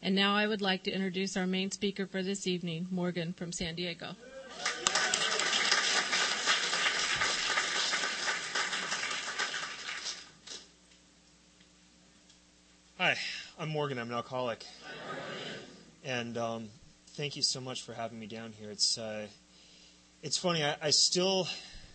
And now I would like to introduce our main speaker for this evening, Morgan from San Diego. Hi, I'm Morgan. I'm an alcoholic. And thank you so much for having me down here. It's funny. I still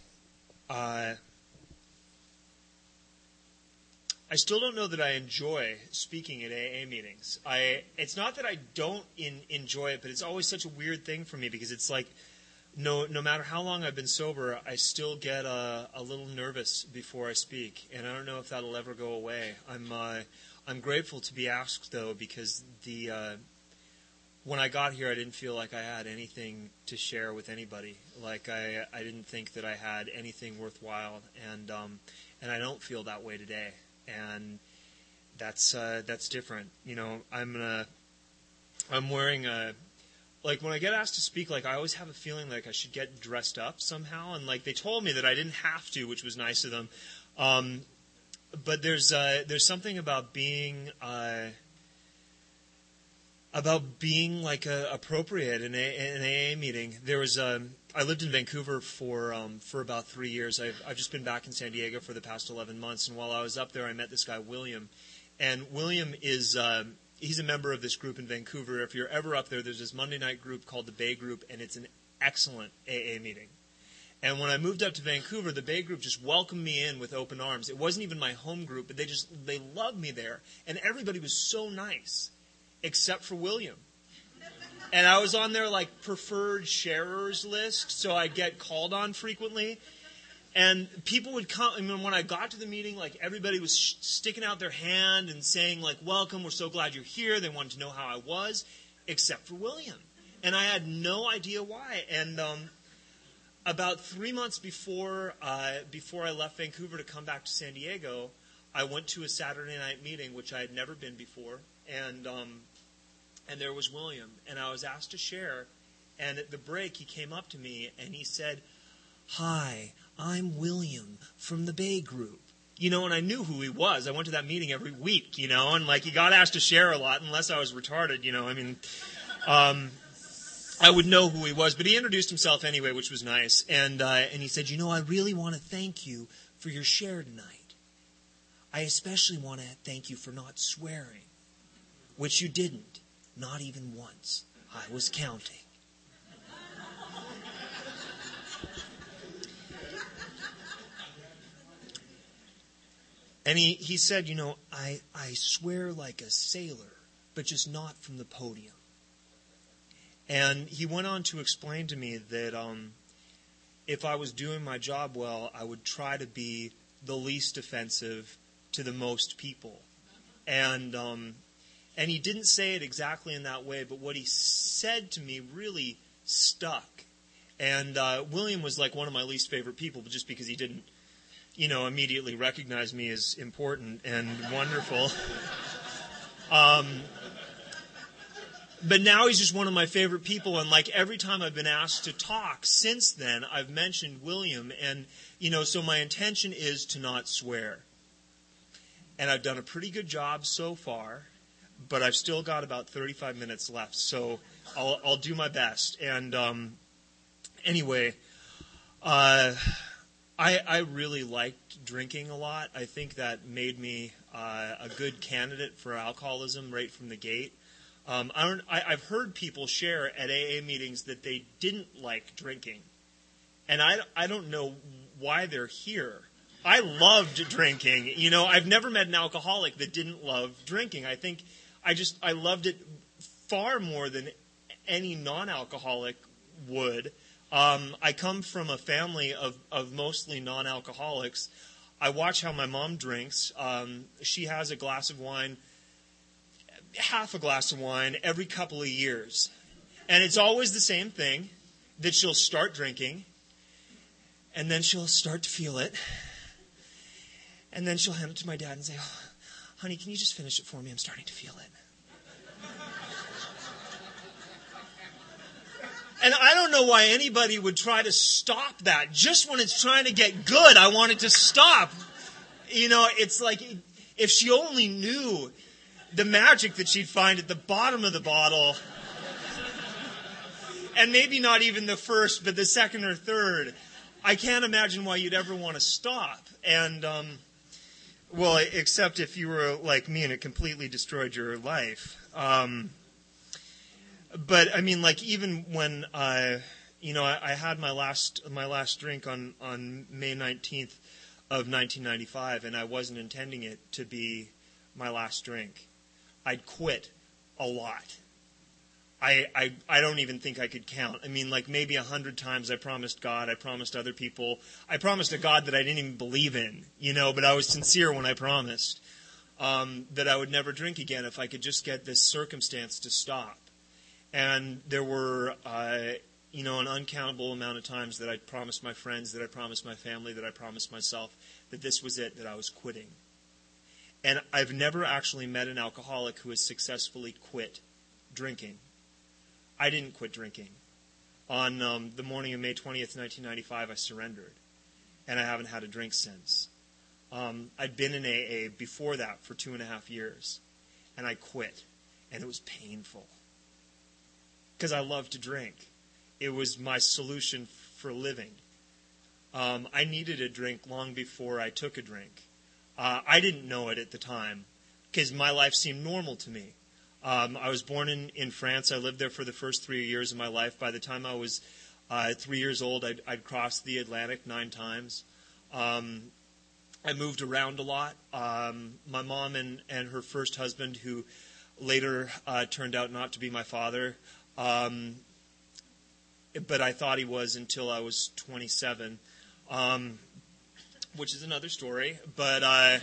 don't know that I enjoy speaking at AA meetings. It's not that I don't enjoy it, but it's always such a weird thing for me because it's like no matter how long I've been sober, I still get a little nervous before I speak, and I don't know if that'll ever go away. I'm grateful to be asked, though, because when I got here, I didn't feel like I had anything to share with anybody. Like I didn't think that I had anything worthwhile, and I don't feel that way today. And that's different. You know, I'm wearing like when I get asked to speak, like I always have a feeling like I should get dressed up somehow, and like they told me that I didn't have to, which was nice of them. But there's something about being like appropriate in an AA meeting. There was I lived in Vancouver for about 3 years. I've just been back in San Diego for the past 11 months, and while I was up there, I met this guy William, and William is he's a member of this group in Vancouver. If you're ever up there, there's this Monday night group called the Bay Group, and it's an excellent AA meeting. And when I moved up to Vancouver, the Bay Group just welcomed me in with open arms. It wasn't even my home group, but they loved me there. And everybody was so nice, except for William. And I was on their like preferred sharers list, so I'd get called on frequently. And people would come, I mean, when I got to the meeting, like everybody was sticking out their hand and saying like, welcome, we're so glad you're here. They wanted to know how I was, except for William. And I had no idea why. And about 3 months before I left Vancouver to come back to San Diego, I went to a Saturday night meeting, which I had never been before, and there was William, and I was asked to share, and at the break he came up to me and he said, "Hi, I'm William from the Bay Group." You know, and I knew who he was. I went to that meeting every week, you know, and like he got asked to share a lot, unless I was retarded, you know, I mean, I would know who he was, but he introduced himself anyway, which was nice. And he said, "You know, I really want to thank you for your share tonight. I especially want to thank you for not swearing, which you didn't, not even once. I was counting." And he said, "You know, I swear like a sailor, but just not from the podium." And he went on to explain to me that if I was doing my job well, I would try to be the least offensive to the most people. And he didn't say it exactly in that way, but what he said to me really stuck. And William was like one of my least favorite people, but just because he didn't, you know, immediately recognize me as important and wonderful. But now he's just one of my favorite people, and like every time I've been asked to talk since then, I've mentioned William, and you know, so my intention is to not swear. And I've done a pretty good job so far, but I've still got about 35 minutes left, so I'll do my best. And anyway, I really liked drinking a lot. I think that made me a good candidate for alcoholism right from the gate. I've heard people share at AA meetings that they didn't like drinking, and I don't know why they're here. I loved drinking. You know, I've never met an alcoholic that didn't love drinking. I think I loved it far more than any non-alcoholic would. I come from a family of mostly non-alcoholics. I watch how my mom drinks. She has a glass of wine, half a glass of wine every couple of years. And it's always the same thing, that she'll start drinking, and then she'll start to feel it, and then she'll hand it to my dad and say, "Oh, honey, can you just finish it for me? I'm starting to feel it." And I don't know why anybody would try to stop that. Just when it's trying to get good, I want it to stop. You know, it's like if she only knew the magic that she'd find at the bottom of the bottle, and maybe not even the first, but the second or third, I can't imagine why you'd ever want to stop. And, well, except if you were like me and it completely destroyed your life. But I mean, like, even when I had my last drink on May 19th of 1995, and I wasn't intending it to be my last drink. I'd quit a lot. I don't even think I could count. I mean, like, maybe 100 times I promised God, I promised other people, I promised a God that I didn't even believe in, but I was sincere when I promised that I would never drink again if I could just get this circumstance to stop. And there were, an uncountable amount of times that I promised my friends, that I promised my family, that I promised myself that this was it, that I was quitting. And I've never actually met an alcoholic who has successfully quit drinking. I didn't quit drinking. On the morning of May 20th, 1995, I surrendered. And I haven't had a drink since. I'd been in AA before that for 2.5 years. And I quit. And it was painful. Because I love to drink. It was my solution for living. I needed a drink long before I took a drink. I didn't know it at the time because my life seemed normal to me. I was born in France. I lived there for the first 3 years of my life. By the time I was 3 years old, I'd crossed the Atlantic 9 times. I moved around a lot. My mom and her first husband, who later turned out not to be my father, but I thought he was until I was 27, which is another story. But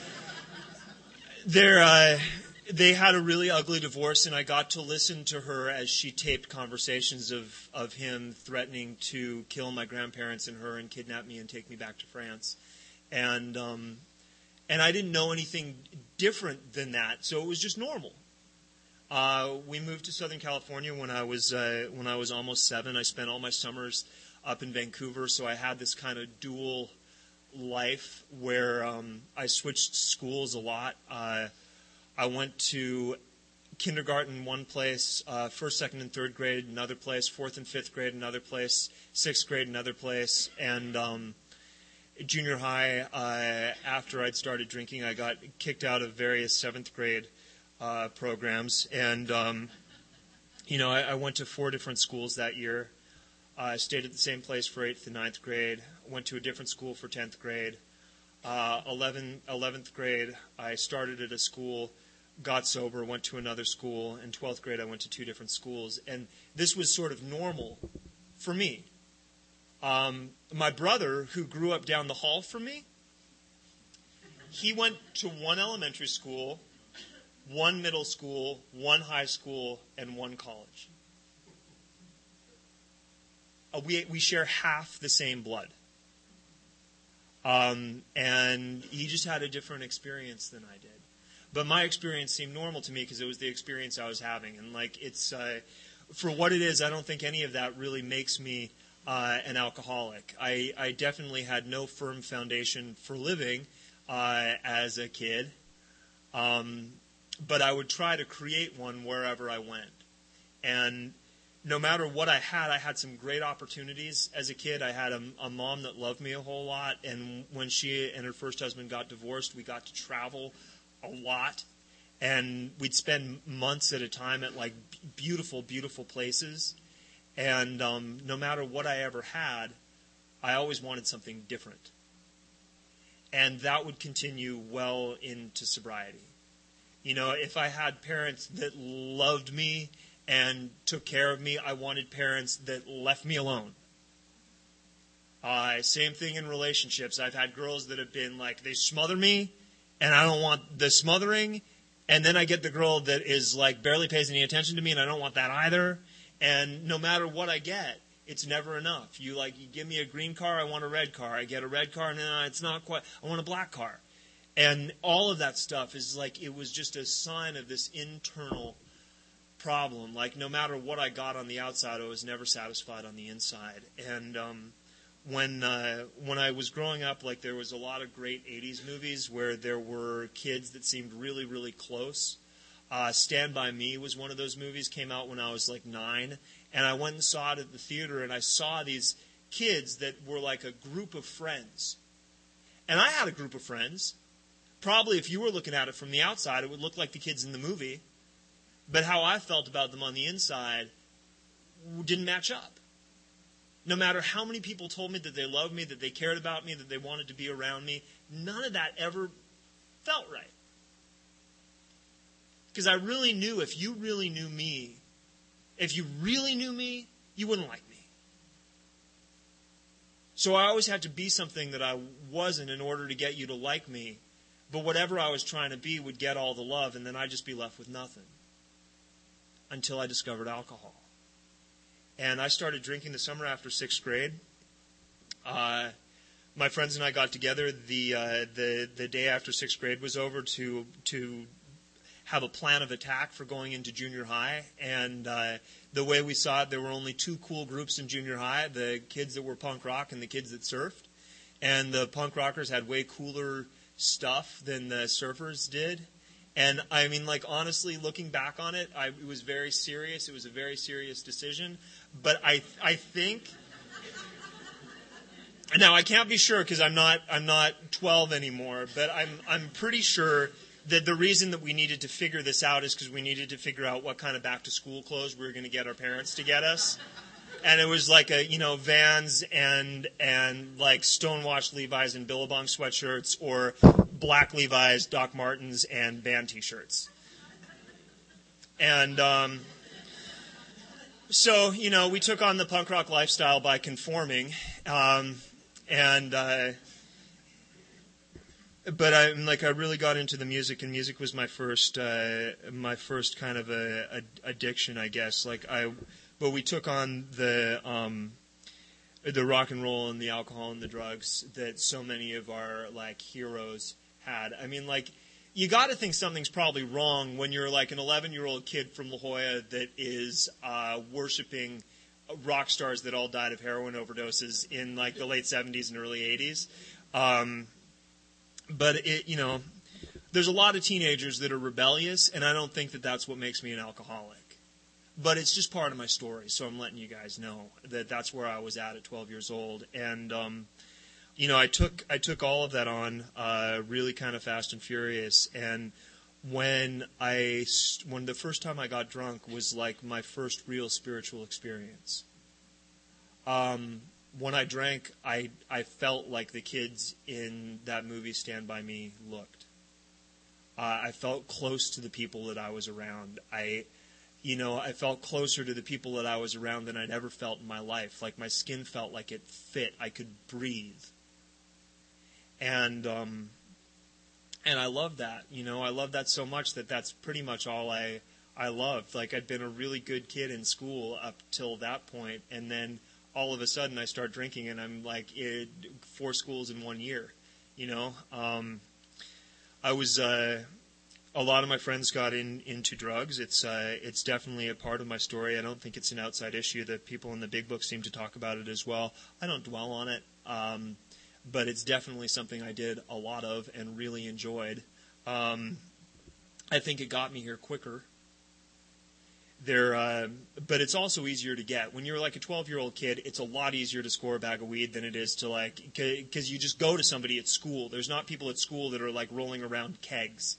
they had a really ugly divorce, and I got to listen to her as she taped conversations of him threatening to kill my grandparents and her and kidnap me and take me back to France. And I didn't know anything different than that, so it was just normal. We moved to Southern California when I was almost 7. I spent all my summers up in Vancouver, so I had this kind of dual life where I switched schools a lot. I went to kindergarten one place, first, second, and third grade another place, fourth and fifth grade another place, sixth grade another place, and junior high. After I'd started drinking, I got kicked out of various seventh grade programs, and I went to 4 different schools that year. I stayed at the same place for 8th and 9th grade. Went to a different school for 10th grade. 11th grade, I started at a school, got sober, went to another school. In 12th grade, I went to 2 different schools, and this was sort of normal for me. My brother, who grew up down the hall from me, he went to 1 elementary school, 1 middle school, 1 high school, and 1 college. We share half the same blood. And he just had a different experience than I did. But my experience seemed normal to me because it was the experience I was having. And it's for what it is, I don't think any of that really makes me an alcoholic. I definitely had no firm foundation for living as a kid. But I would try to create one wherever I went. And no matter what I had some great opportunities as a kid. I had a mom that loved me a whole lot. And when she and her first husband got divorced, we got to travel a lot. And we'd spend months at a time at beautiful, beautiful places. And no matter what I ever had, I always wanted something different. And that would continue well into sobriety. If I had parents that loved me and took care of me, I wanted parents that left me alone. Same thing in relationships. I've had girls that have been they smother me, and I don't want the smothering. And then I get the girl that is barely pays any attention to me, and I don't want that either. And no matter what I get, it's never enough. You give me a green car, I want a red car. I get a red car, and it's not quite. I want a black car. And all of that stuff is it was just a sign of this internal problem. No matter what I got on the outside, I was never satisfied on the inside. And when I was growing up, there was a lot of great 80s movies where there were kids that seemed really, really close. Stand By Me was one of those movies, came out when I was like 9, and I went and saw it at the theater, and I saw these kids that were like a group of friends. And I had a group of friends. Probably if you were looking at it from the outside, it would look like the kids in the movie. But how I felt about them on the inside didn't match up. No matter how many people told me that they loved me, that they cared about me, that they wanted to be around me, none of that ever felt right. Because I really knew if you really knew me, you wouldn't like me. So I always had to be something that I wasn't in order to get you to like me. But whatever I was trying to be would get all the love, and then I'd just be left with nothing. Until I discovered alcohol. And I started drinking the summer after 6th grade. My friends and I got together the day after 6th grade was over to have a plan of attack for going into junior high. And the way we saw it, there were only 2 cool groups in junior high, the kids that were punk rock and the kids that surfed. And the punk rockers had way cooler stuff than the surfers did. And I mean, like, honestly, looking back on it, it was very serious. It was a very serious decision. But I think, now I can't be sure because I'm not 12 anymore, but I'm pretty sure that the reason that we needed to figure this out is because we needed to figure out what kind of back to school clothes we were going to get our parents to get us. And it was like Vans and like stonewashed Levi's and Billabong sweatshirts, or black Levi's, Doc Martens, and band T-shirts. And so we took on the punk rock lifestyle by conforming, but I really got into the music, and music was my first kind of addiction, I guess. But we took on the rock and roll and the alcohol and the drugs that so many of our like heroes had. I mean, like, you got to think something's probably wrong when you're like an 11-year-old kid from La Jolla that is worshiping rock stars that all died of heroin overdoses in like the late 70s and early 80s. But there's a lot of teenagers that are rebellious, and I don't think that that's what makes me an alcoholic. But it's just part of my story, so I'm letting you guys know that that's where I was at 12 years old. And, I took all of that on really kind of fast and furious. And when the first time I got drunk was like my first real spiritual experience. When I drank, I felt like the kids in that movie Stand By Me looked. I felt close to the people that I was around. I felt closer to the people that I was around than I'd ever felt in my life. Like my skin felt like it fit. I could breathe. And I love that. I love that so much that that's pretty much all I loved. Like, I'd been a really good kid in school up till that point, and then all of a sudden I start drinking, and I'm like 4 schools in 1 year. I was. A lot of my friends got into drugs. It's definitely a part of my story. I don't think it's an outside issue. The people in the big book seem to talk about it as well. I don't dwell on it, but it's definitely something I did a lot of and really enjoyed. I think it got me here quicker. But it's also easier to get. When you're like a 12-year-old kid, it's a lot easier to score a bag of weed than it is to because you just go to somebody at school. There's not people at school that are like rolling around kegs.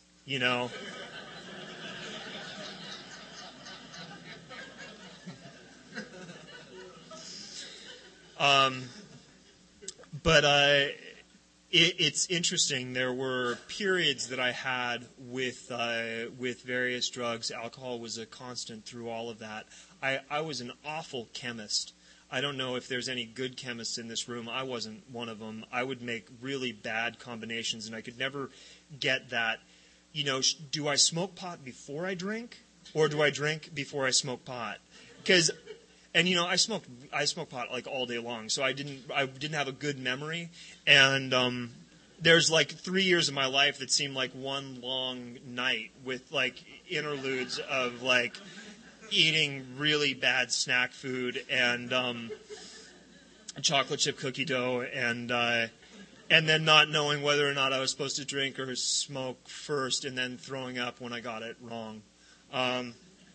But it's interesting. There were periods that I had with various drugs. Alcohol was a constant through all of that. I was an awful chemist. I don't know if there's any good chemists in this room. I wasn't one of them. I would make really bad combinations, and I could never get that. Do I smoke pot before I drink, or do I drink before I smoke pot? I smoked pot like all day long, so I didn't have a good memory. And there's like 3 years of my life that seemed like one long night with like interludes of like eating really bad snack food and chocolate chip cookie dough and then not knowing whether or not I was supposed to drink or smoke first, and then throwing up when I got it wrong. Um,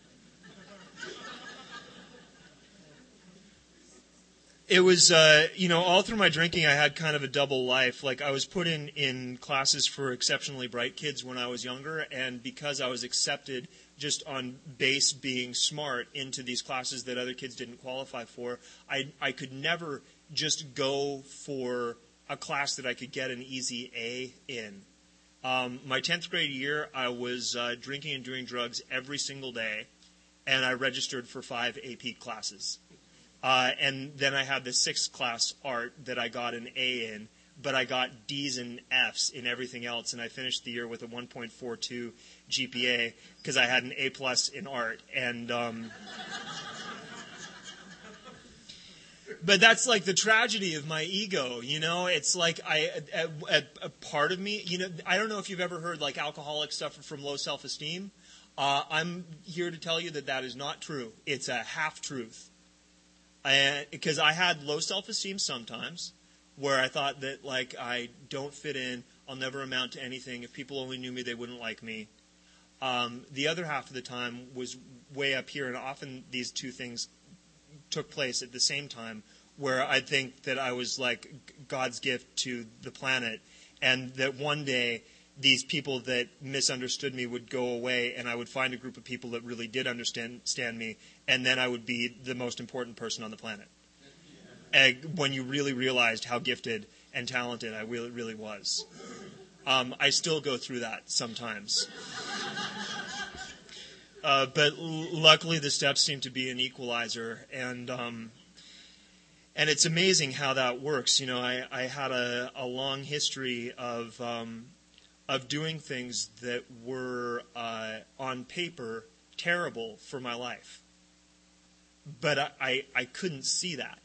It was, all through my drinking, I had kind of a double life. Like, I was put in classes for exceptionally bright kids when I was younger, and because I was accepted just on base being smart into these classes that other kids didn't qualify for, I could never just go for a class that I could get an easy A in. My 10th grade year, I was drinking and doing drugs every single day, and I registered for 5 AP classes. And then I had the 6th class art that I got an A in, but I got D's and F's in everything else, and I finished the year with a 1.42 GPA because I had an A plus in art. And but that's like the tragedy of my ego, It's like a part of me, I don't know if you've ever heard like alcoholics suffer from low self-esteem. I'm here to tell you that is not true. It's a half-truth. Because I had low self-esteem sometimes, where I thought that, like, I don't fit in, I'll never amount to anything. If people only knew me, they wouldn't like me. The other half of the time was way up here, and often these two things took place at the same time, where I think that I was like God's gift to the planet, and that one day these people that misunderstood me would go away, and I would find a group of people that really did understand me, and then I would be the most important person on the planet. When you really realized how gifted and talented I really was. I still go through that sometimes. But luckily the steps seem to be an equalizer, and it's amazing how that works. I had a long history of doing things that were on paper terrible for my life. But I couldn't see that.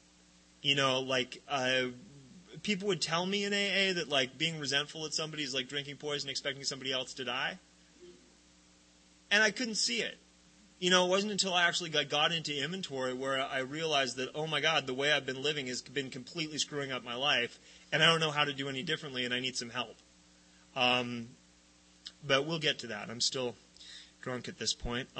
People would tell me in AA that like being resentful at somebody is like drinking poison, expecting somebody else to die. And I couldn't see it. It wasn't until I actually got into inventory where I realized that, oh my God, the way I've been living has been completely screwing up my life, and I don't know how to do any differently, and I need some help. But we'll get to that. I'm still drunk at this point.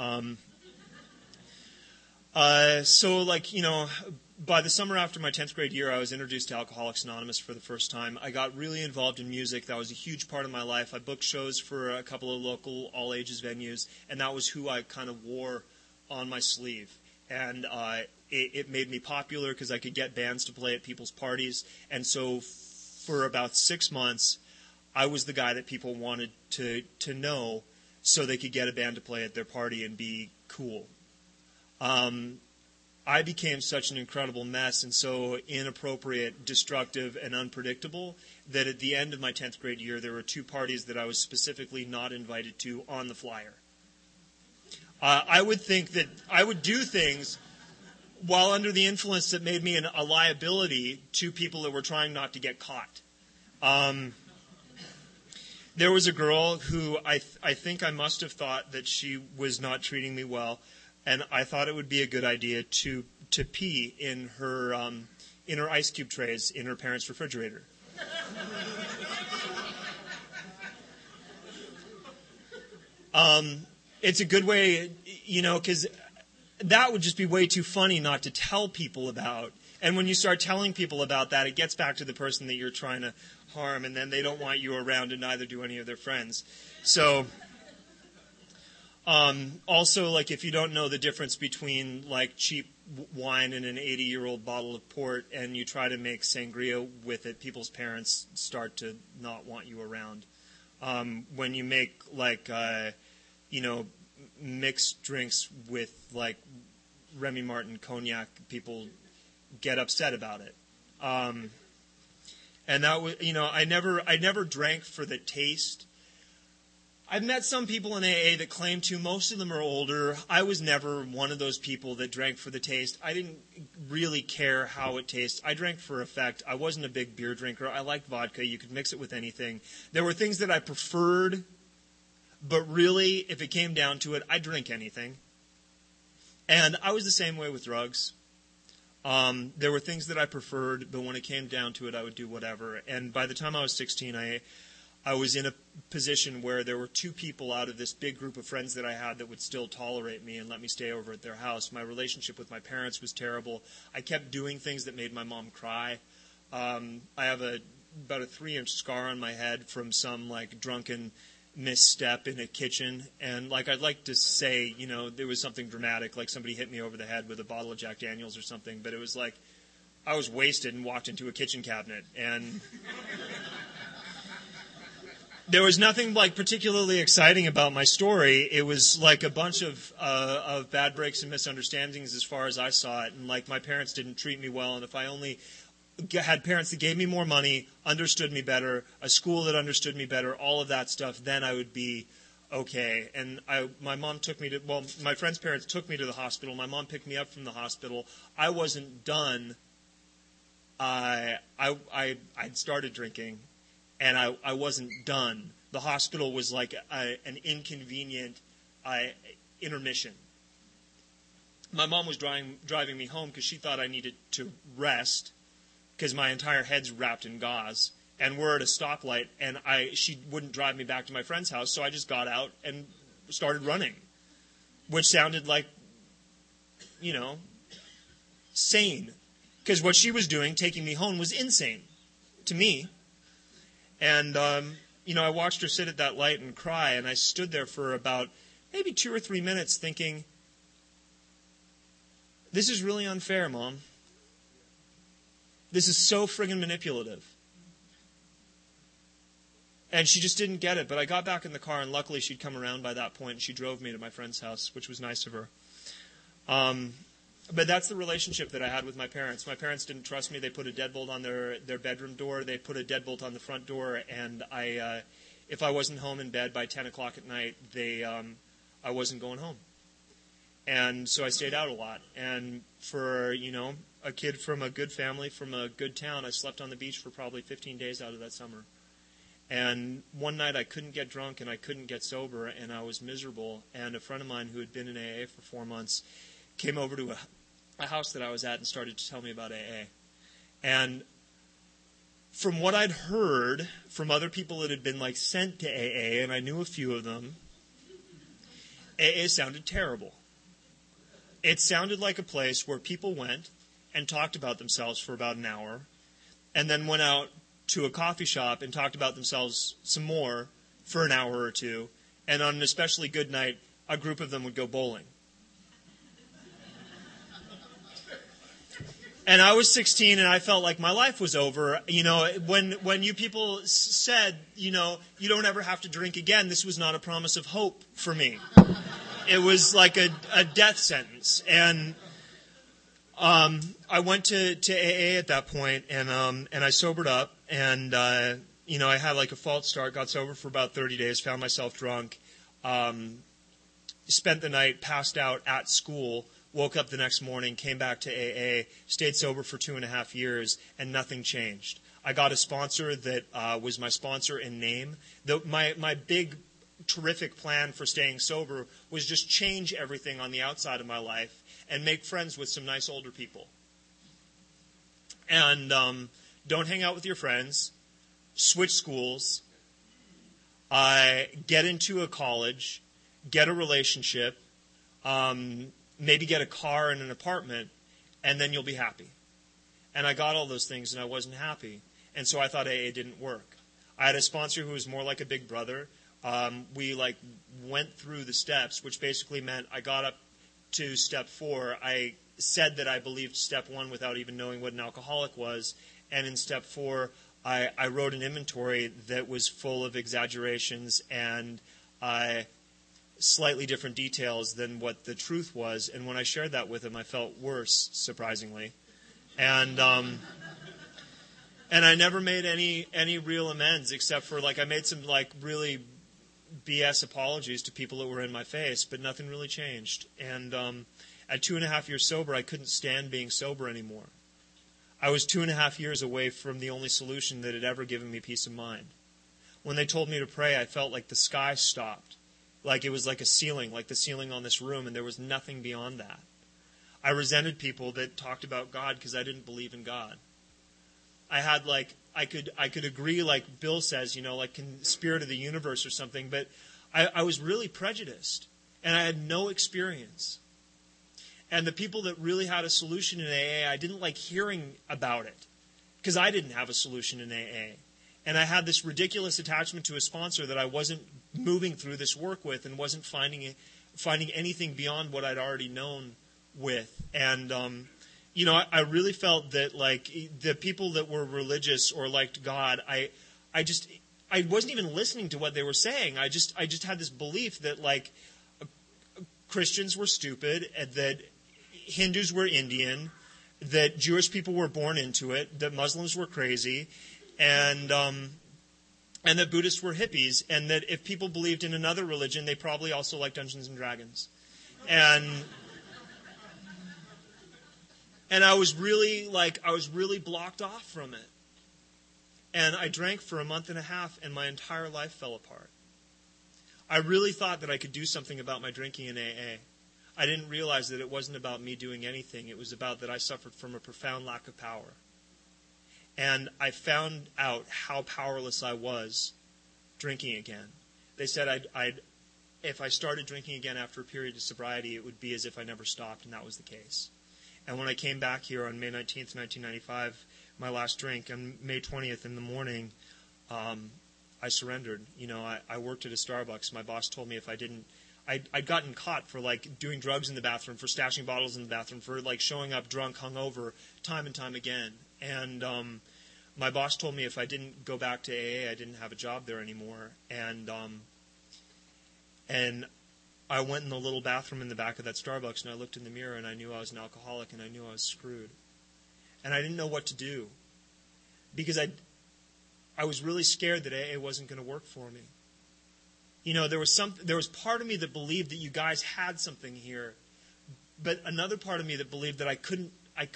By the summer after my 10th grade year, I was introduced to Alcoholics Anonymous for the first time. I got really involved in music. That was a huge part of my life. I booked shows for a couple of local all-ages venues, and that was who I kind of wore on my sleeve. And it made me popular because I could get bands to play at people's parties. And so for about 6 months, I was the guy that people wanted to know so they could get a band to play at their party and be cool. I became such an incredible mess and so inappropriate, destructive, and unpredictable that at the end of my 10th grade year, there were 2 parties that I was specifically not invited to on the flyer. I would think that I would do things while under the influence that made me a liability to people that were trying not to get caught. There was a girl who I think I must have thought that she was not treating me well, and I thought it would be a good idea to pee in her ice cube trays in her parents' refrigerator. It's a good way, because that would just be way too funny not to tell people about. And when you start telling people about that, it gets back to the person that you're trying to harm, and then they don't want you around, and neither do any of their friends. So, also, like, if you don't know the difference between, like, cheap wine and an 80-year-old bottle of port, and you try to make sangria with it, people's parents start to not want you around. When you make, like, mixed drinks with, like, Remy Martin cognac, people get upset about it. And that was, I never drank for the taste. I've met some people in AA that claim to. Most of them are older. I was never one of those people that drank for the taste. I didn't really care how it tastes. I drank for effect. I wasn't a big beer drinker. I liked vodka. You could mix it with anything. There were things that I preferred, but really, if it came down to it, I'd drink anything. And I was the same way with drugs. There were things that I preferred, but when it came down to it, I would do whatever. And by the time I was 16, I was in a position where there were two people out of this big group of friends that I had that would still tolerate me and let me stay over at their house. My relationship with my parents was terrible. I kept doing things that made my mom cry. I have about a 3-inch scar on my head from some drunken misstep in a kitchen. And I'd like to say, there was something dramatic, like somebody hit me over the head with a bottle of Jack Daniels or something. But it was like I was wasted and walked into a kitchen cabinet. And there was nothing particularly exciting about my story. It was like a bunch of bad breaks and misunderstandings as far as I saw it. And my parents didn't treat me well. And if I only had parents that gave me more money, understood me better, a school that understood me better, all of that stuff, then I would be okay. And my friend's parents took me to the hospital. My mom picked me up from the hospital. I wasn't done. I'd started drinking. And I wasn't done. The hospital was like an inconvenient intermission. My mom was driving me home because she thought I needed to rest because my entire head's wrapped in gauze. And we're at a stoplight, and she wouldn't drive me back to my friend's house, so I just got out and started running, which sounded like, sane. Because what she was doing, taking me home, was insane to me. And, I watched her sit at that light and cry, and I stood there for about maybe 2 or 3 minutes thinking, this is really unfair, Mom. This is so friggin' manipulative. And she just didn't get it, but I got back in the car, and luckily she'd come around by that point, and she drove me to my friend's house, which was nice of her. But that's the relationship that I had with my parents. My parents didn't trust me. They put a deadbolt on their bedroom door. They put a deadbolt on the front door. And if I wasn't home in bed by 10 o'clock at night, I wasn't going home. And so I stayed out a lot. And for, a kid from a good family, from a good town, I slept on the beach for probably 15 days out of that summer. And one night I couldn't get drunk and I couldn't get sober, and I was miserable. And a friend of mine who had been in AA for 4 months came over to a house that I was at and started to tell me about AA. And from what I'd heard from other people that had been sent to AA, and I knew a few of them, AA sounded terrible. It sounded like a place where people went and talked about themselves for about an hour, and then went out to a coffee shop and talked about themselves some more for an hour or two, and on an especially good night, a group of them would go bowling. And I was 16, and I felt like my life was over. When you people said, you don't ever have to drink again, this was not a promise of hope for me. It was like a death sentence. And I went to AA at that point, and I sobered up, and I had a false start, got sober for about 30 days, found myself drunk, spent the night passed out at school. Woke up the next morning, came back to AA, stayed sober for 2.5 years, and nothing changed. I got a sponsor that was my sponsor in name. My big, terrific plan for staying sober was just change everything on the outside of my life and make friends with some nice older people. And don't hang out with your friends. Switch schools. Get into a college. Get a relationship. Maybe get a car and an apartment, and then you'll be happy. And I got all those things, and I wasn't happy. And so I thought AA didn't work. I had a sponsor who was more like a big brother. We went through the steps, which basically meant I got up to step 4. I said that I believed step 1 without even knowing what an alcoholic was. And in step 4, I wrote an inventory that was full of exaggerations and slightly different details than what the truth was. And when I shared that with him, I felt worse, surprisingly. And I never made any real amends, except for I made some really BS apologies to people that were in my face, but nothing really changed. And at 2.5 years sober, I couldn't stand being sober anymore. I was 2.5 years away from the only solution that had ever given me peace of mind. When they told me to pray, I felt like the sky stopped. Like it was like a ceiling, like the ceiling on this room, and there was nothing beyond that. I resented people that talked about God because I didn't believe in God. I I could agree, like Bill says, like spirit of the universe or something, but I was really prejudiced, and I had no experience. And the people that really had a solution in AA, I didn't like hearing about it, because I didn't have a solution in AA. And I had this ridiculous attachment to a sponsor that I wasn't moving through this work with, and wasn't finding anything beyond what I'd already known with. And I really felt that like the people that were religious or liked God, I wasn't even listening to what they were saying. I just had this belief that like Christians were stupid, that Hindus were Indian, that Jewish people were born into it, that Muslims were crazy, and that Buddhists were hippies, and that if people believed in another religion, they probably also liked Dungeons and Dragons. And I was really blocked off from it. And I drank for a month and a half, and my entire life fell apart. I really thought that I could do something about my drinking in AA. I didn't realize that it wasn't about me doing anything. It was about that I suffered from a profound lack of power. And I found out how powerless I was drinking again. They said if I started drinking again after a period of sobriety, it would be as if I never stopped, and that was the case. And when I came back here on May 19th, 1995, my last drink, on May 20th in the morning, I surrendered. I worked at a Starbucks. My boss told me if I didn't, I'd gotten caught for like doing drugs in the bathroom, for stashing bottles in the bathroom, for like showing up drunk, hungover, time and time again. And my boss told me if I didn't go back to AA, I didn't have a job there anymore. And I went in the little bathroom in the back of that Starbucks, and I looked in the mirror, and I knew I was an alcoholic, and I knew I was screwed. And I didn't know what to do, because I was really scared that AA wasn't going to work for me. There was part of me that believed that you guys had something here, but another part of me that believed that I couldn't,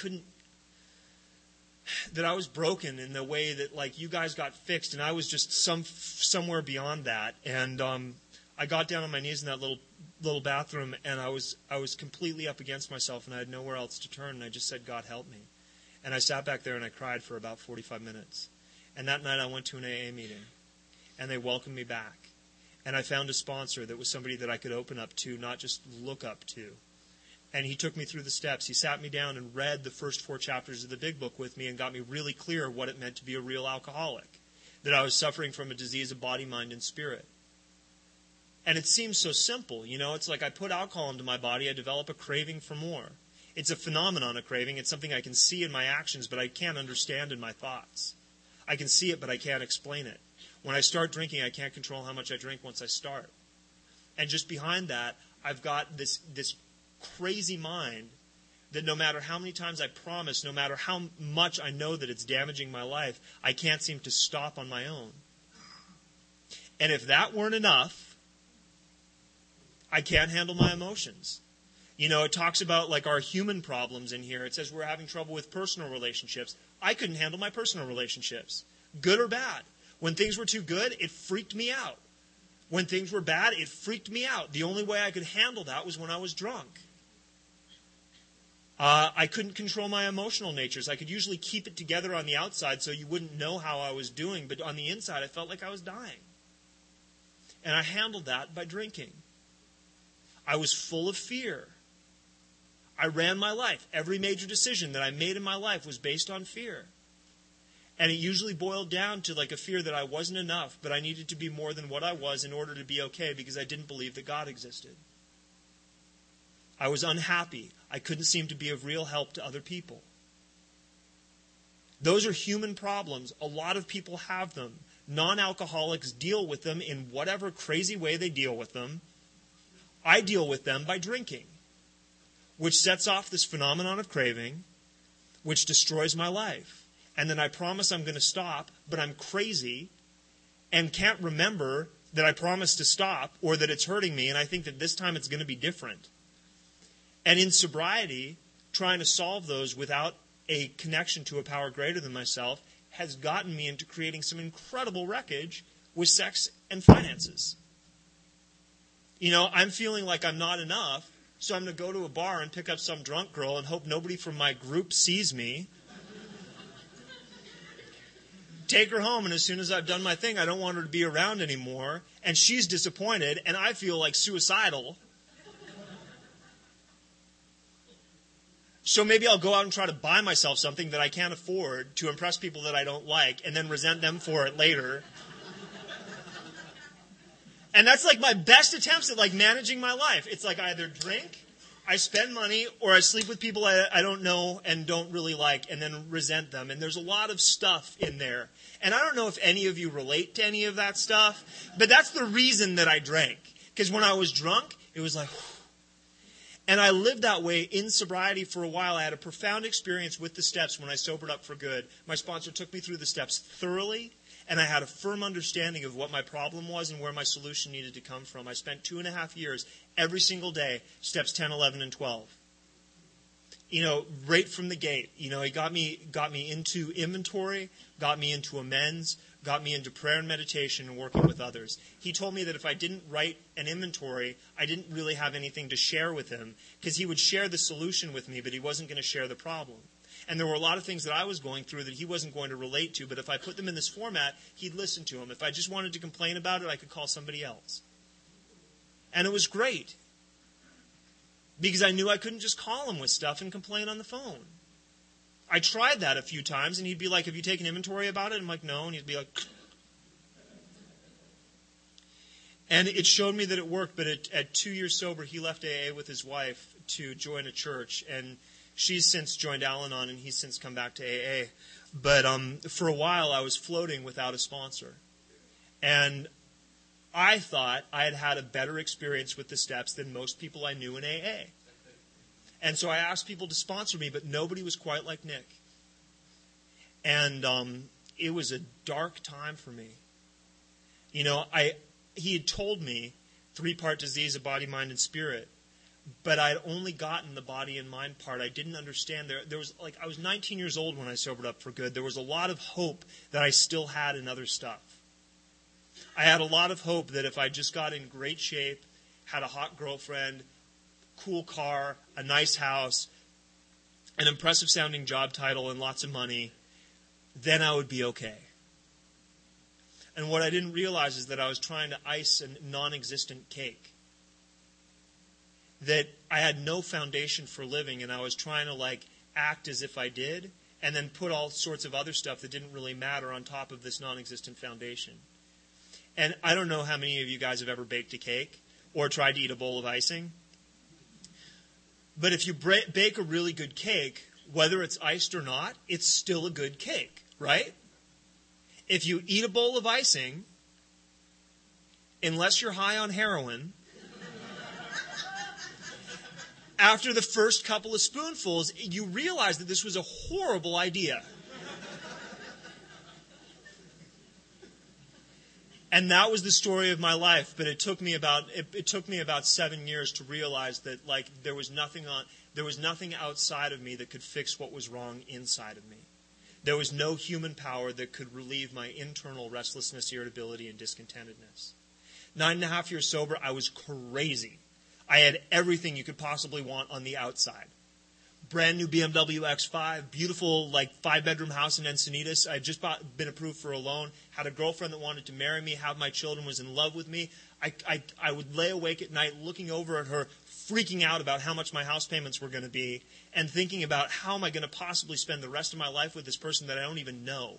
that I was broken in the way that like you guys got fixed, and I was just somewhere beyond that. And I got down on my knees in that little bathroom, and I was completely up against myself, and I had nowhere else to turn, and I just said, God help me. And I sat back there and I cried for about 45 minutes. And that night I went to an AA meeting, and they welcomed me back. And I found a sponsor that was somebody that I could open up to, not just look up to. And he took me through the steps. He sat me down and read the first 4 chapters of the Big Book with me and got me really clear what it meant to be a real alcoholic, that I was suffering from a disease of body, mind, and spirit. And it seems so simple. It's like I put alcohol into my body, I develop a craving for more. It's a phenomenon, a craving. It's something I can see in my actions, but I can't understand in my thoughts. I can see it, but I can't explain it. When I start drinking, I can't control how much I drink once I start. And just behind that, I've got this crazy mind that no matter how many times I promise, no matter how much I know that it's damaging my life, I can't seem to stop on my own. And if that weren't enough, I can't handle my emotions. It talks about like our human problems in here. It says we're having trouble with personal relationships. I couldn't handle my personal relationships, good or bad. When things were too good, it freaked me out. When things were bad, it freaked me out. The only way I could handle that was when I was drunk. I couldn't control my emotional natures. I could usually keep it together on the outside so you wouldn't know how I was doing, but on the inside I felt like I was dying. And I handled that by drinking. I was full of fear. I ran my life. Every major decision that I made in my life was based on fear. And it usually boiled down to like a fear that I wasn't enough, but I needed to be more than what I was in order to be okay, because I didn't believe that God existed. I was unhappy. I couldn't seem to be of real help to other people. Those are human problems. A lot of people have them. Non-alcoholics deal with them in whatever crazy way they deal with them. I deal with them by drinking, which sets off this phenomenon of craving, which destroys my life. And then I promise I'm going to stop, but I'm crazy and can't remember that I promised to stop or that it's hurting me, and I think that this time it's going to be different. And in sobriety, trying to solve those without a connection to a power greater than myself has gotten me into creating some incredible wreckage with sex and finances. I'm feeling like I'm not enough, so I'm going to go to a bar and pick up some drunk girl and hope nobody from my group sees me. take her home, and as soon as I've done my thing, I don't want her to be around anymore, and she's disappointed, and I feel like suicidal. So maybe I'll go out and try to buy myself something that I can't afford to impress people that I don't like, and then resent them for it later. And that's like my best attempts at like managing my life. It's like I either drink, I spend money, or I sleep with people I don't know and don't really like, and then resent them. And there's a lot of stuff in there. And I don't know if any of you relate to any of that stuff, but that's the reason that I drank. Because when I was drunk, it was like, whew. And I lived that way in sobriety for a while. I had a profound experience with the steps when I sobered up for good. My sponsor took me through the steps thoroughly, and I had a firm understanding of what my problem was and where my solution needed to come from. I spent 2.5 years every single day, steps 10, 11, and 12. Right from the gate. He got me into inventory, got me into amends, got me into prayer and meditation and working with others. He told me that if I didn't write an inventory, I didn't really have anything to share with him, because he would share the solution with me, but he wasn't going to share the problem. And there were a lot of things that I was going through that he wasn't going to relate to, but if I put them in this format, he'd listen to them. If I just wanted to complain about it, I could call somebody else. And it was great, because I knew I couldn't just call him with stuff and complain on the phone. I tried that a few times, and he'd be like, have you taken inventory about it? I'm like, no. And he'd be like, and it showed me that it worked. But at 2 years sober, he left AA with his wife to join a church, and she's since joined Al-Anon, and he's since come back to AA. But for a while, I was floating without a sponsor. And I thought I had had a better experience with the steps than most people I knew in AA. And so I asked people to sponsor me, but nobody was quite like Nick. And it was a dark time for me. He had told me 3-part disease of body, mind, and spirit, but I had only gotten the body and mind part. I didn't understand. There was I was 19 years old when I sobered up for good. There was a lot of hope that I still had in other stuff. I had a lot of hope that if I just got in great shape, had a hot girlfriend, cool car, a nice house, an impressive sounding job title, and lots of money, then I would be okay. And what I didn't realize is that I was trying to ice a non-existent cake. That I had no foundation for living, and I was trying to act as if I did, and then put all sorts of other stuff that didn't really matter on top of this non-existent foundation. And I don't know how many of you guys have ever baked a cake or tried to eat a bowl of icing. But if you bake a really good cake, whether it's iced or not, it's still a good cake, right? If you eat a bowl of icing, unless you're high on heroin, after the first couple of spoonfuls, you realize that this was a horrible idea. And that was the story of my life, but it took me about 7 years to realize that there was nothing outside of me that could fix what was wrong inside of me. There was no human power that could relieve my internal restlessness, irritability, and discontentedness. 9.5 years sober, I was crazy. I had everything you could possibly want on the outside. Brand new BMW X5, beautiful 5-bedroom house in Encinitas. I had just been approved for a loan, had a girlfriend that wanted to marry me, have my children, was in love with me. I would lay awake at night looking over at her, freaking out about how much my house payments were going to be, and thinking about how am I going to possibly spend the rest of my life with this person that I don't even know.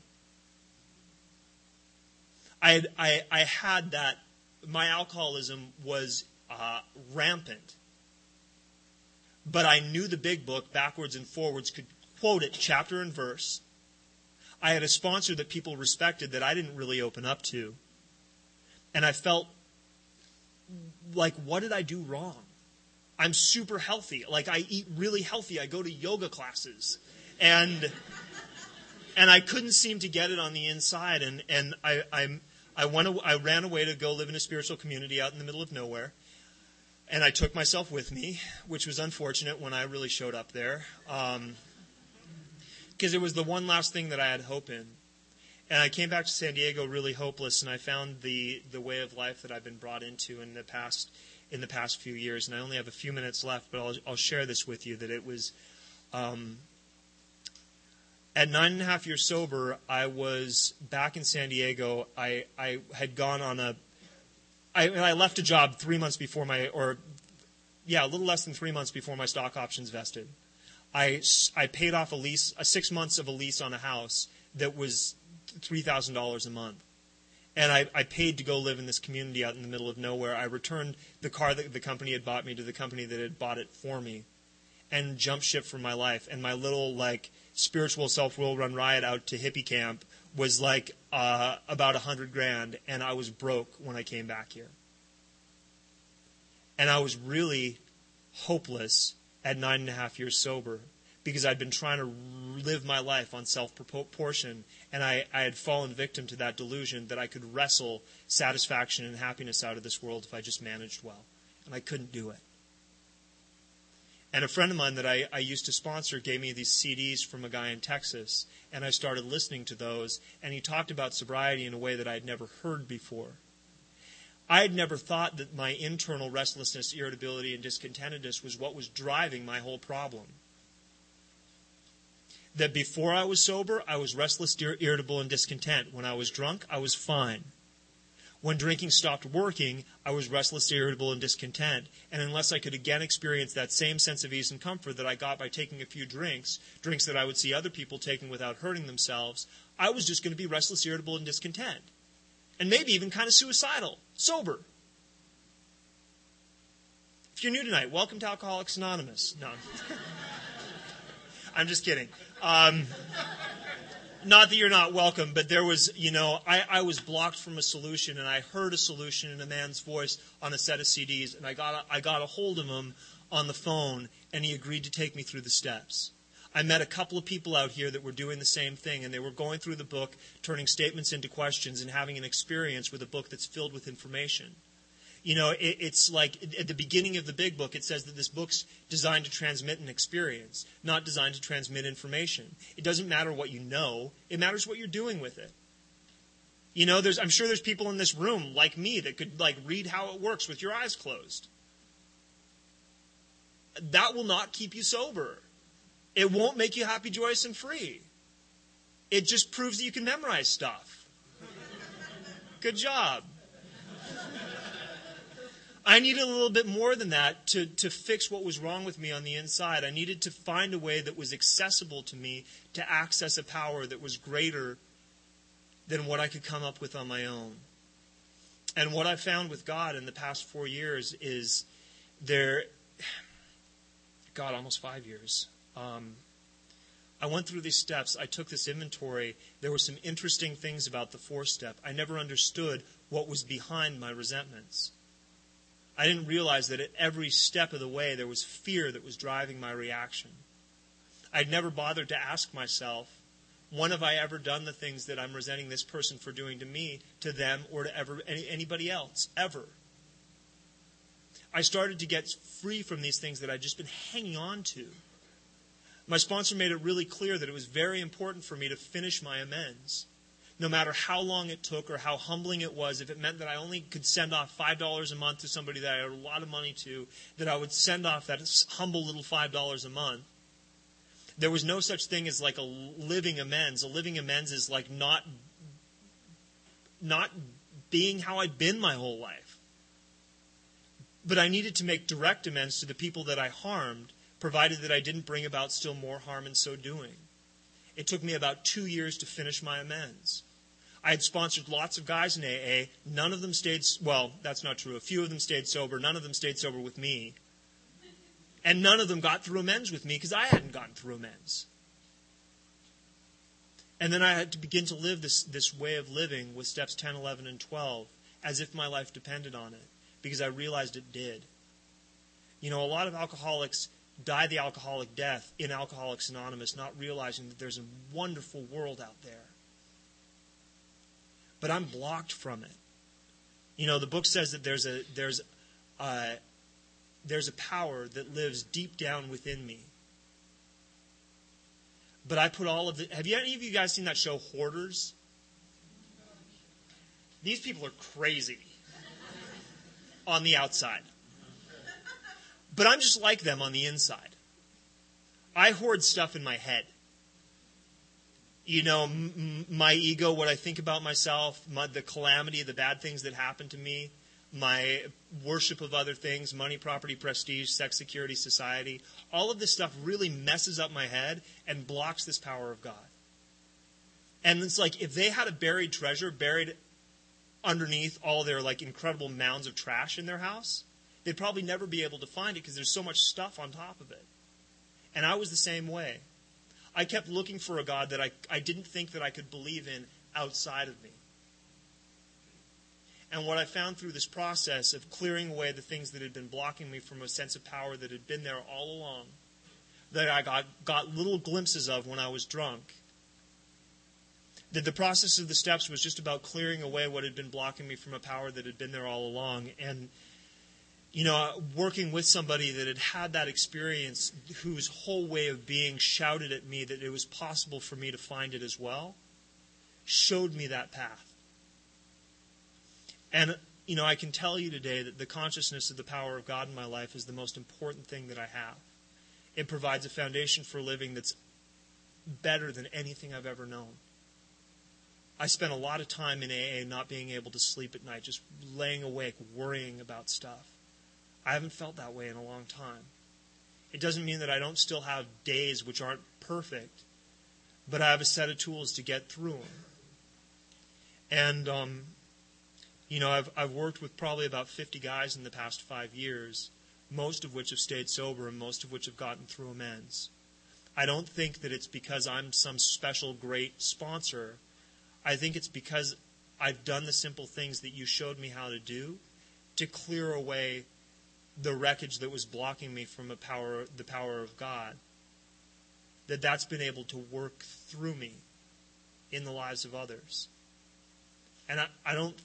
I had that. My alcoholism was rampant. But I knew the big book backwards and forwards, could quote it chapter and verse. I had a sponsor that people respected that I didn't really open up to. And I felt like, what did I do wrong? I'm super healthy. I eat really healthy. I go to yoga classes. And I couldn't seem to get it on the inside. And I ran away to go live in a spiritual community out in the middle of nowhere. And I took myself with me, which was unfortunate when I really showed up there, because it was the one last thing that I had hope in. And I came back to San Diego really hopeless, and I found the way of life that I've been brought into in the past few years. And I only have a few minutes left, but I'll share this with you, that it was At 9.5 years sober, I was back in San Diego. I had gone on I left a job 3 months before a little less than 3 months before my stock options vested. I paid off 6 months of a lease on a house that was $3,000 a month. And I paid to go live in this community out in the middle of nowhere. I returned the car that the company had bought me to the company that had bought it for me and jumped ship from my life. And my little, spiritual self-will run riot out to hippie camp was about $100,000, and I was broke when I came back here. And I was really hopeless at 9.5 years sober because I'd been trying to live my life on self-proportion, and I had fallen victim to that delusion that I could wrestle satisfaction and happiness out of this world if I just managed well. And I couldn't do it. And a friend of mine that I used to sponsor gave me these CDs from a guy in Texas, and I started listening to those, and he talked about sobriety in a way that I had never heard before. I had never thought that my internal restlessness, irritability, and discontentedness was what was driving my whole problem. That before I was sober, I was restless, irritable, and discontent. When I was drunk, I was fine. When drinking stopped working, I was restless, irritable, and discontent. And unless I could again experience that same sense of ease and comfort that I got by taking a few drinks that I would see other people taking without hurting themselves, I was just going to be restless, irritable, and discontent. And maybe even kind of suicidal, sober. If you're new tonight, welcome to Alcoholics Anonymous. No, I'm just kidding. Not that you're not welcome, but there was, I was blocked from a solution, and I heard a solution in a man's voice on a set of CDs, and I got a hold of him on the phone, and he agreed to take me through the steps. I met a couple of people out here that were doing the same thing, and they were going through the book, turning statements into questions, and having an experience with a book that's filled with information. It's like at the beginning of the big book, it says that this book's designed to transmit an experience, not designed to transmit information. It doesn't matter what you know. It matters what you're doing with it. I'm sure there's people in this room like me that could read how it works with your eyes closed. That will not keep you sober. It won't make you happy, joyous, and free. It just proves that you can memorize stuff. Good job. I needed a little bit more than that to fix what was wrong with me on the inside. I needed to find a way that was accessible to me to access a power that was greater than what I could come up with on my own. And what I found with God in the past 4 years is almost 5 years. I went through these steps. I took this inventory. There were some interesting things about the 4-step. I never understood what was behind my resentments. I didn't realize that at every step of the way there was fear that was driving my reaction. I'd never bothered to ask myself, when have I ever done the things that I'm resenting this person for doing to me, to them, or to anybody else, ever? I started to get free from these things that I'd just been hanging on to. My sponsor made it really clear that it was very important for me to finish my amends. No matter how long it took or how humbling it was, if it meant that I only could send off $5 a month to somebody that I owed a lot of money to, that I would send off that humble little $5 a month. There was no such thing as like a living amends. A living amends is like not being how I'd been my whole life. But I needed to make direct amends to the people that I harmed, provided that I didn't bring about still more harm in so doing. It took me about 2 years to finish my amends. I had sponsored lots of guys in AA. None of them stayed, well, that's not true. A few of them stayed sober. None of them stayed sober with me. And none of them got through amends with me because I hadn't gotten through amends. And then I had to begin to live this way of living with steps 10, 11, and 12 as if my life depended on it, because I realized it did. A lot of alcoholics die the alcoholic death in Alcoholics Anonymous, not realizing that there's a wonderful world out there. But I'm blocked from it. The book says that there's a power that lives deep down within me. But I put all of the... Have any of you guys seen that show, Hoarders? These people are crazy on the outside. But I'm just like them on the inside. I hoard stuff in my head. my ego, what I think about myself, the calamity, the bad things that happen to me, my worship of other things, money, property, prestige, sex, security, society, all of this stuff really messes up my head and blocks this power of God. And it's like if they had a buried treasure buried underneath all their like incredible mounds of trash in their house, they'd probably never be able to find it because there's so much stuff on top of it. And I was the same way. I kept looking for a God that I didn't think that I could believe in outside of me. And what I found through this process of clearing away the things that had been blocking me from a sense of power that had been there all along, that I got little glimpses of when I was drunk, that the process of the steps was just about clearing away what had been blocking me from a power that had been there all along. And, working with somebody that had had that experience, whose whole way of being shouted at me that it was possible for me to find it as well, showed me that path. And, I can tell you today that the consciousness of the power of God in my life is the most important thing that I have. It provides a foundation for living that's better than anything I've ever known. I spent a lot of time in AA not being able to sleep at night, just laying awake, worrying about stuff. I haven't felt that way in a long time. It doesn't mean that I don't still have days which aren't perfect, but I have a set of tools to get through them. And, I've worked with probably about 50 guys in the past 5 years, most of which have stayed sober and most of which have gotten through amends. I don't think that it's because I'm some special great sponsor. I think it's because I've done the simple things that you showed me how to do to clear away the wreckage that was blocking me from the power of God. That's been able to work through me in the lives of others. And I don't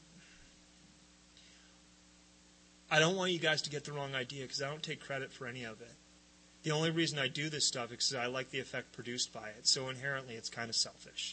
want you guys to get the wrong idea because I don't take credit for any of it. The only reason I do this stuff is because I like the effect produced by it. So inherently it's kind of selfish.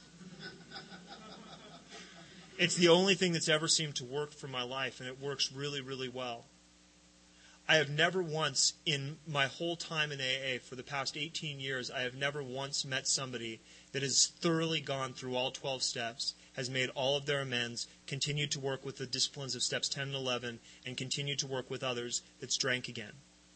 It's the only thing that's ever seemed to work for my life, and it works really, really well. I have never once, in my whole time in AA for the past 18 years, I have never once met somebody that has thoroughly gone through all 12 steps, has made all of their amends, continued to work with the disciplines of steps 10 and 11, and continued to work with others that's drank again.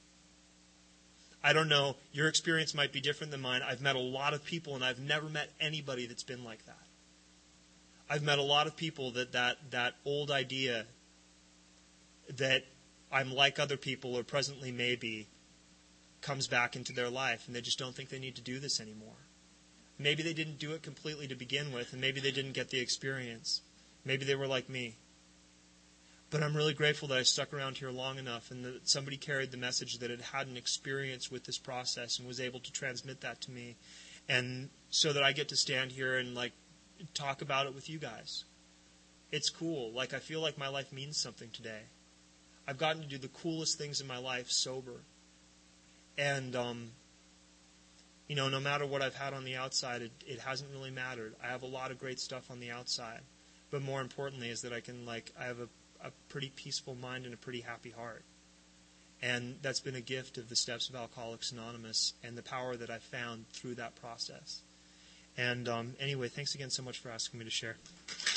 I don't know, your experience might be different than mine. I've met a lot of people, and I've never met anybody that's been like that. I've met a lot of people that old idea that I'm like other people or presently maybe comes back into their life and they just don't think they need to do this anymore. Maybe they didn't do it completely to begin with and maybe they didn't get the experience. Maybe they were like me. But I'm really grateful that I stuck around here long enough and that somebody carried the message that it had an experience with this process and was able to transmit that to me. And so that I get to stand here and talk about it with you guys. It's cool. I feel like my life means something today. I've gotten to do the coolest things in my life sober. And, no matter what I've had on the outside, it hasn't really mattered. I have a lot of great stuff on the outside. But more importantly is that I have a pretty peaceful mind and a pretty happy heart. And that's been a gift of the steps of Alcoholics Anonymous and the power that I've found through that process. And anyway, thanks again so much for asking me to share.